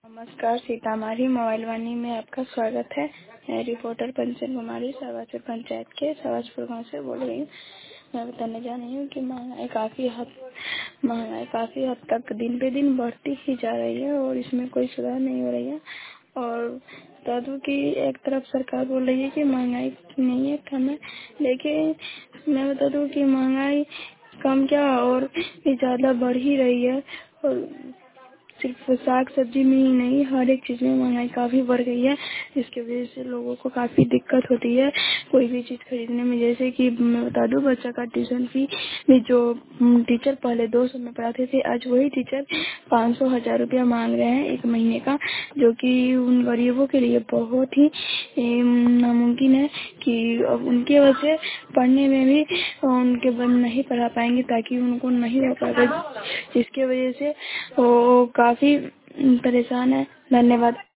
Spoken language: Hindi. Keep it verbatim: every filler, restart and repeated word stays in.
नमस्कार, सीतामढ़ी मोबाइल वाणी में आपका स्वागत है। मैं रिपोर्टर पंचन कुमारी सरवाचर पंचायत के सवाजपुर गाँव से बोल रही हूँ। मैं बताने जा रही हूँ कि महंगाई काफ़ी हद महंगाई काफ़ी हद तक दिन पे दिन बढ़ती ही जा रही है और इसमें कोई सुधार नहीं हो रही है। और बता दूँ कि एक तरफ सरकार बोल रही है कि महंगाई नहीं है, कम है, लेकिन मैं बता दूँ कि महंगाई कम क्या और ज़्यादा बढ़ ही रही है। और सिर्फ साग सब्जी में ही नहीं, हर एक चीज़ में महंगाई काफ़ी बढ़ गई है, जिसकी वजह से लोगों को काफ़ी दिक्कत होती है कोई भी चीज़ खरीदने में। जैसे कि मैं बता दूं, बच्चा का ट्यूशन फी में जो टीचर पहले दो सौ में पढ़ाते थे, आज वही टीचर पाँच सौ हजार रुपया मांग रहे हैं एक महीने का, जो कि उन गरीबों के लिए बहुत ही नामुमकिन है कि अब उनके वजह से पढ़ने में भी उनके बन नहीं पढ़ा पाएंगे, ताकि उनको नहीं हो पाएगा, जिसके वजह से वो काफ़ी परेशान है। धन्यवाद।